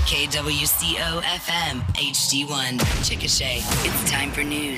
KWCO FM HD1 Chickasha. It's time for news.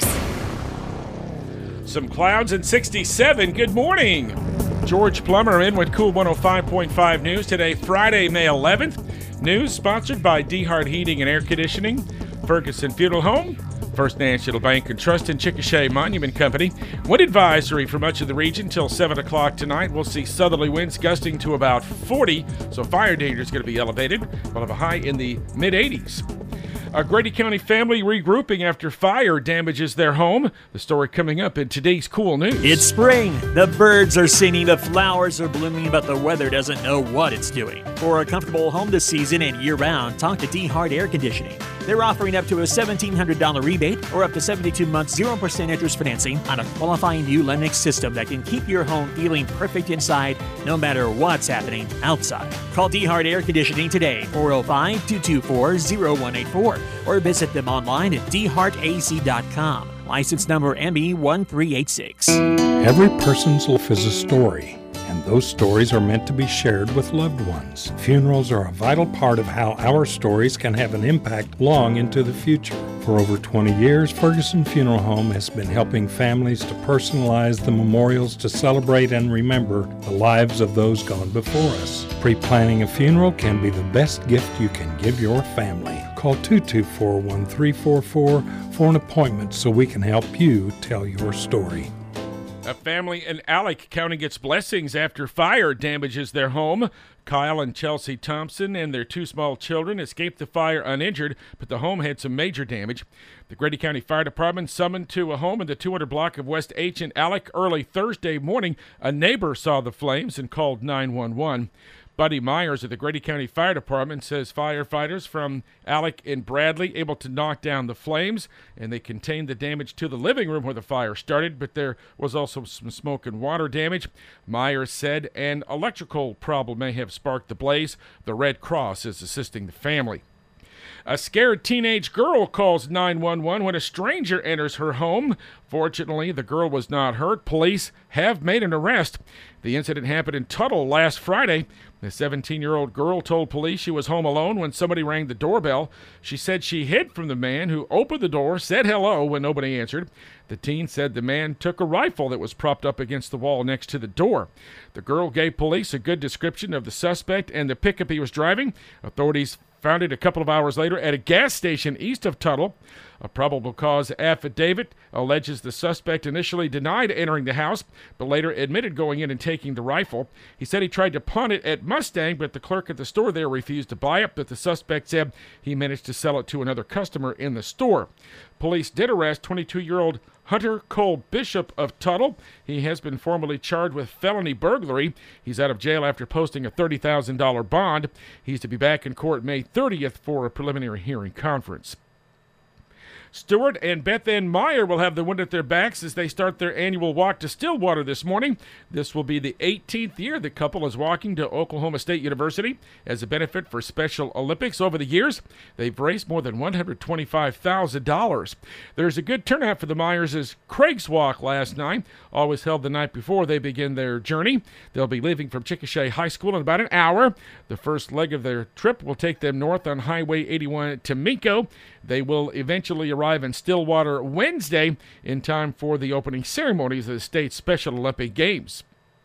Some clouds and 67. Good morning. George Plummer in with Cool 105.5 News today, Friday, May 11th. News sponsored by DeHart Heating and Air Conditioning, Ferguson Funeral Home, First National Bank and Trust, and Chickasha Monument Company. Wind advisory for much of the region till 7 o'clock tonight. We'll see southerly winds gusting to about 40, so fire danger is going to be elevated. We'll have a high in the mid-80s. A Grady County family regrouping after fire damages their home. The story coming up in today's Cool News. It's spring. The birds are singing, the flowers are blooming, but the weather doesn't know what it's doing. For a comfortable home this season and year-round, talk to DeHart Air Conditioning. They're offering up to a $1,700 rebate or up to 72 months 0% interest financing on a qualifying new Lennox system that can keep your home feeling perfect inside no matter what's happening outside. Call DeHart Air Conditioning today, 405-224-0184, or visit them online at dehartac.com. License number ME1386. Every person's life is a story, and those stories are meant to be shared with loved ones. Funerals are a vital part of how our stories can have an impact long into the future. For over 20 years, Ferguson Funeral Home has been helping families to personalize the memorials to celebrate and remember the lives of those gone before us. Pre-planning a funeral can be the best gift you can give your family. Call 224-1344 for an appointment so we can help you tell your story. A family in Alec County gets blessings after fire damages their home. Kyle and Chelsea Thompson and their two small children escaped the fire uninjured, but the home had some major damage. The Grady County Fire Department summoned to a home in the 200 block of West H in Alec early Thursday morning. A neighbor saw the flames and called 911. Buddy Myers of the Grady County Fire Department says firefighters from Alec and Bradley able to knock down the flames, and they contained the damage to the living room where the fire started, but there was also some smoke and water damage. Myers said an electrical problem may have sparked the blaze. The Red Cross is assisting the family. A scared teenage girl calls 911 when a stranger enters her home. Fortunately, the girl was not hurt. Police have made an arrest. The incident happened in Tuttle last Friday. The 17-year-old girl told police she was home alone when somebody rang the doorbell. She said she hid from the man who opened the door, said hello when nobody answered. The teen said the man took a rifle that was propped up against the wall next to the door. The girl gave police a good description of the suspect and the pickup he was driving. Authorities found it a couple of hours later at a gas station east of Tuttle. A probable cause affidavit alleges the suspect initially denied entering the house, but later admitted going in and taking the rifle. He said he tried to pawn it at Mustang, but the clerk at the store there refused to buy it, but the suspect said he managed to sell it to another customer in the store. Police did arrest 22-year-old Hunter Cole Bishop of Tuttle. He has been formally charged with felony burglary. He's out of jail after posting a $30,000 bond. He's to be back in court May 30th for a preliminary hearing conference. Stewart and Beth Ann Meyer will have the wind at their backs as they start their annual walk to Stillwater this morning. This will be the 18th year the couple is walking to Oklahoma State University as a benefit for Special Olympics. Over the years, they've raised more than $125,000. There's a good turnout for the Myers' Craig's Walk last night, always held the night before they begin their journey. They'll be leaving from Chickasha High School in about an hour. The first leg of their trip will take them north on Highway 81 to Minco. They will eventually arrive in Stillwater Wednesday in time for the opening ceremonies of the state Special Olympic Games.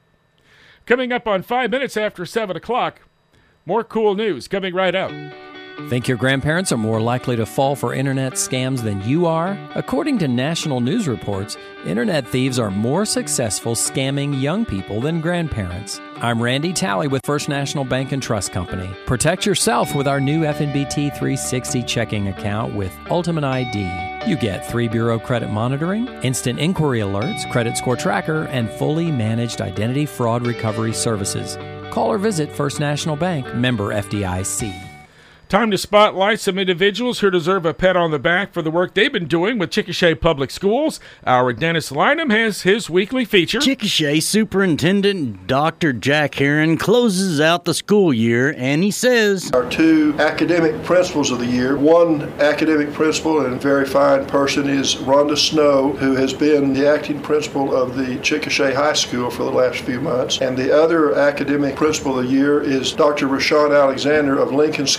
Coming up on 5 minutes after 7 o'clock, more cool news coming right up. Think your grandparents are more likely to fall for internet scams than you are? According to national news reports, internet thieves are more successful scamming young people than grandparents. I'm Randy Talley with First National Bank and Trust Company. Protect yourself with our new FNBT 360 checking account with Ultimate ID. You get 3 bureau credit monitoring, instant inquiry alerts, credit score tracker, and fully managed identity fraud recovery services. Call or visit First National Bank, member FDIC. Time to spotlight some individuals who deserve a pat on the back for the work they've been doing with Chickasha Public Schools. Our Dennis Lynham has his weekly feature. Chickasha Superintendent Dr. Jack Heron closes out the school year, and he says, our 2 academic principals of the year. One academic principal and a very fine person is Rhonda Snow, who has been the acting principal of the Chickasha High School for the last few months. And the other academic principal of the year is Dr. Rashawn Alexander of Lincoln School.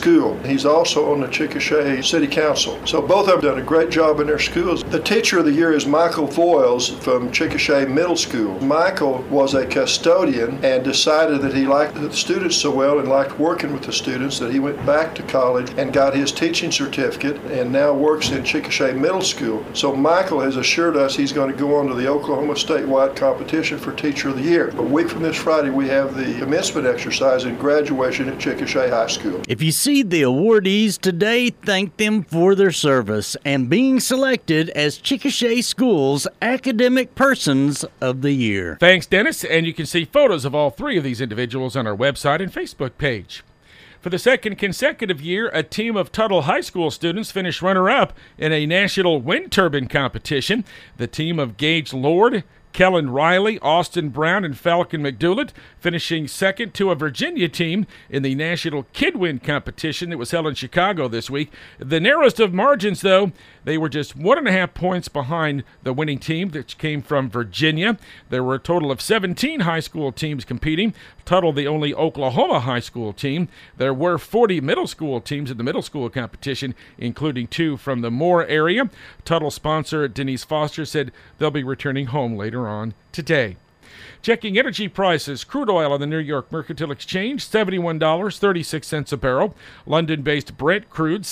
He's also on the Chickasha City Council. So both of them done a great job in their schools. The Teacher of the Year is Michael Voiles from Chickasha Middle School. Michael was a custodian and decided that he liked the students so well and liked working with the students that he went back to college and got his teaching certificate and now works in Chickasha Middle School. So Michael has assured us he's going to go on to the Oklahoma statewide competition for Teacher of the Year. A week from this Friday, we have the commencement exercise and graduation at Chickasha High School. If you see the awardees today, thank them for their service and being selected as Chickasha School's Academic Persons of the Year. Thanks, Dennis, and you can see photos of all three of these individuals on our website and Facebook page. For the second consecutive year, a team of Tuttle High School students finished runner-up in a national wind turbine competition. The team of Gage Lord, Kellen Riley, Austin Brown, and Falcon McDoulet finishing second to a Virginia team in the National Kid Wind competition that was held in Chicago this week. The narrowest of margins, though, they were just 1.5 points behind the winning team that came from Virginia. There were a total of 17 high school teams competing. Tuttle, the only Oklahoma high school team. There were 40 middle school teams in the middle school competition, including 2 from the Moore area. Tuttle sponsor Denise Foster said they'll be returning home later on today. Checking energy prices, crude oil on the New York Mercantile Exchange, $71.36 a barrel. London-based Brent crude,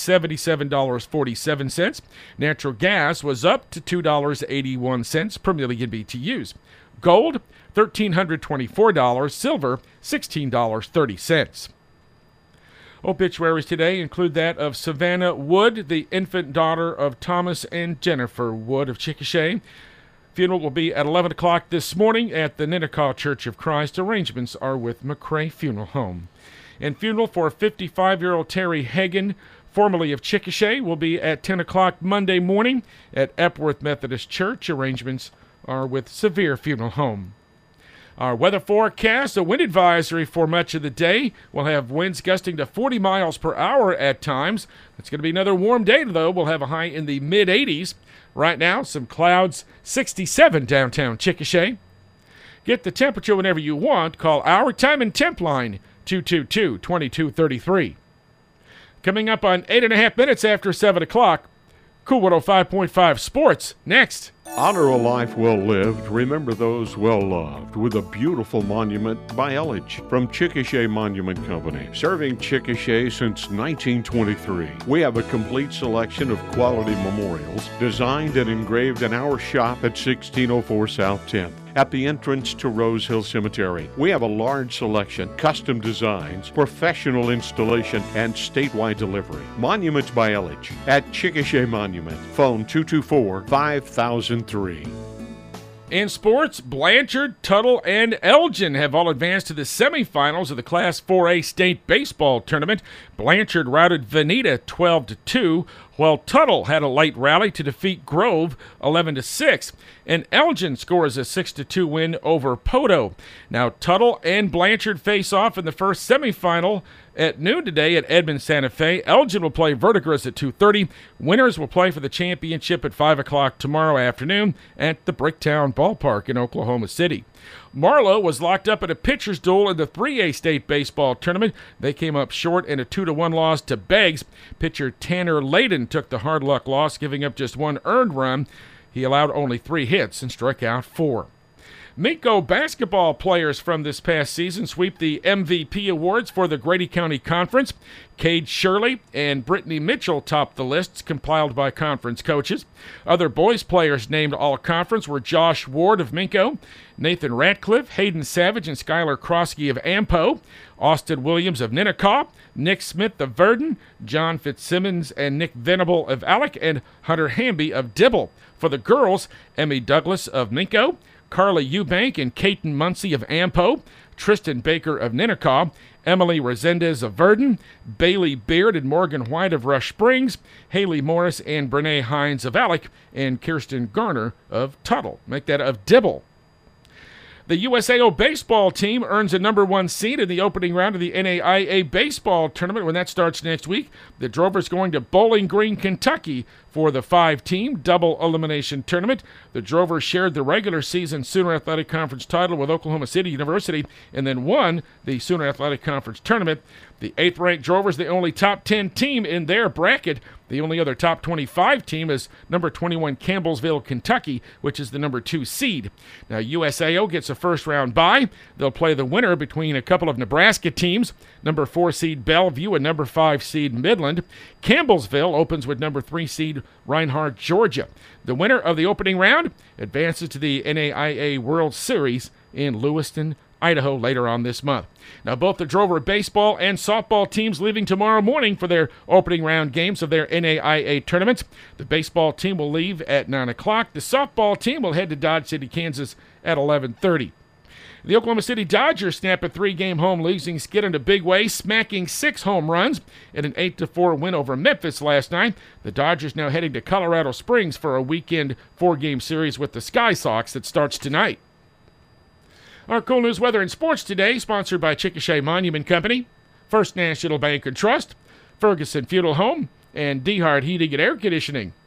$77.47. Natural gas was up to $2.81 per million BTUs. Gold, $1,324. Silver, $16.30. Obituaries today include that of Savannah Wood, the infant daughter of Thomas and Jennifer Wood of Chickasha. Funeral will be at 11 o'clock this morning at the Ninnekah Church of Christ. Arrangements are with McRae Funeral Home. And funeral for 55-year-old Terry Hagan, formerly of Chickasha, will be at 10 o'clock Monday morning at Epworth Methodist Church. Arrangements are with Sevier Funeral Home. Our weather forecast, a wind advisory for much of the day. We'll have winds gusting to 40 miles per hour at times. It's going to be another warm day, though. We'll have a high in the mid-80s. Right now, some clouds, 67 downtown Chickasha. Get the temperature whenever you want. Call our Time and Temp line, 222-2233. Coming up on 8.5 minutes after 7 o'clock, Cool 105.5 Sports, next. Honor a life well lived, remember those well loved, with a beautiful monument by Elledge from Chickasha Monument Company, serving Chickasha since 1923. We have a complete selection of quality memorials designed and engraved in our shop at 1604 South 10th. At the entrance to Rose Hill Cemetery, we have a large selection, custom designs, professional installation, and statewide delivery. Monuments by Elledge at Chickasha Monument. Phone 224-5003. In sports, Blanchard, Tuttle, and Elgin have all advanced to the semifinals of the Class 4A state baseball tournament. Blanchard routed Veneta 12-2, while Tuttle had a late rally to defeat Grove 11-6. And Elgin scores a 6-2 win over Poto. Now, Tuttle and Blanchard face off in the first semifinal at noon today at Edmond Santa Fe. Elgin will play Verdigris at 2:30. Winners will play for the championship at 5 o'clock tomorrow afternoon at the Bricktown Ballpark in Oklahoma City. Marlow was locked up in a pitcher's duel in the 3A state baseball tournament. They came up short in a 2-1 loss to Beggs. Pitcher Tanner Layden took the hard luck loss, giving up just 1 earned run. He allowed only 3 hits and struck out 4. Minco basketball players from this past season sweep the MVP awards for the Grady County Conference. Cade Shirley and Brittany Mitchell topped the lists compiled by conference coaches. Other boys players named all-conference were Josh Ward of Minco, Nathan Ratcliffe, Hayden Savage, and Skylar Krosky of Ampo, Austin Williams of Ninnekah, Nick Smith of Verdon, John Fitzsimmons and Nick Venable of Alec, and Hunter Hamby of Dibble. For the girls, Emmy Douglas of Minco, Carly Eubank and Kaiten Muncie of Ampo, Tristan Baker of Ninnekah, Emily Resendez of Verdon, Bailey Beard and Morgan White of Rush Springs, Haley Morris and Brene Hines of Alec, and Kirsten Garner of Tuttle. Make that of Dibble. The USAO baseball team earns a #1 seed in the opening round of the NAIA baseball tournament when that starts next week. The Drovers going to Bowling Green, Kentucky for the 5-team double elimination tournament. The Drovers shared the regular season Sooner Athletic Conference title with Oklahoma City University and then won the Sooner Athletic Conference tournament. The 8th-ranked Drovers, the only top 10 team in their bracket. The only other top 25 team is number 21 Campbellsville, Kentucky, which is the number 2 seed. Now, USAO gets a first-round bye. They'll play the winner between a couple of Nebraska teams, number 4 seed Bellevue and number 5 seed Midland. Campbellsville opens with number 3 seed Reinhardt, Georgia. The winner of the opening round advances to the NAIA World Series in Lewiston, Idaho later on this month. Now, both the Drover baseball and softball teams leaving tomorrow morning for their opening round games of their NAIA tournaments. The baseball team will leave at 9 o'clock. The softball team will head to Dodge City, Kansas at 11:30. The Oklahoma City Dodgers snap a 3-game home losing skid in a big way, smacking 6 home runs in an 8-4 win over Memphis last night. The Dodgers now heading to Colorado Springs for a weekend 4-game series with the Sky Sox that starts tonight. Our cool news, weather, and sports today, sponsored by Chickasha Monument Company, First National Bank and Trust, Ferguson Funeral Home, and DeHart Heating and Air Conditioning.